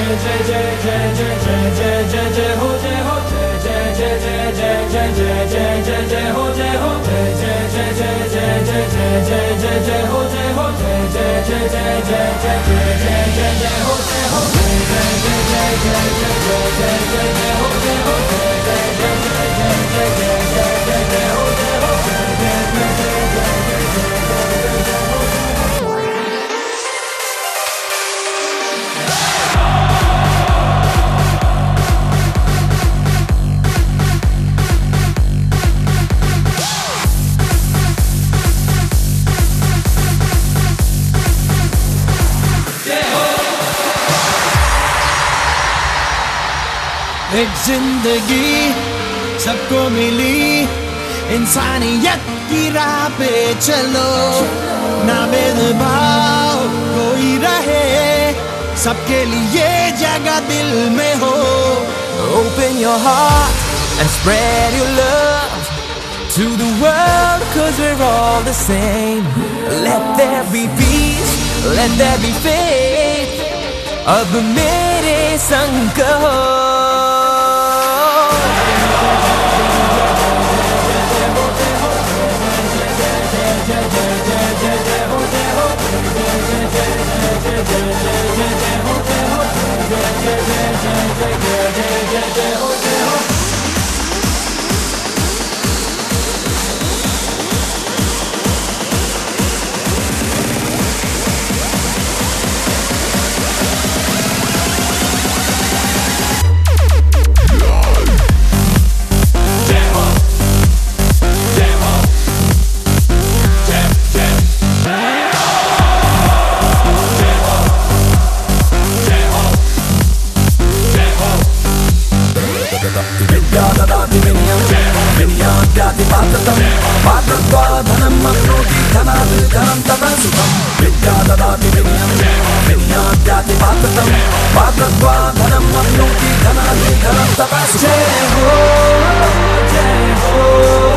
एक जिंदगी सबको मिली, इंसानियत की राह पे चलो, ना भेदभाव कोई रहे, सबके लिए जगह दिल में हो। Open your heart and spread your love to the world, 'cause we're all the same. Let there be peace, let there be faith. अब मेरे संग कहो, धनम अप्नोति धनात् धनं तथा सुखं। विद्या ददाति विनयं पात्रत्वा धनम अप्नोति धनात् धनं तथा सुखं। जय हो जय हो।